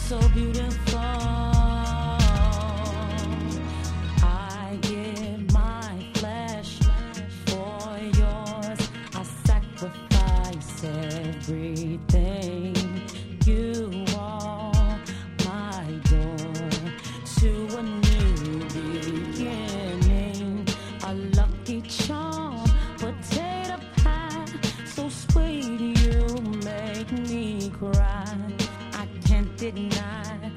so beautiful. I give my flesh for yours. I sacrifice everything. You are my door to a new beginning. A lucky charm, potato pie, so sweet you make me cry. I can't deny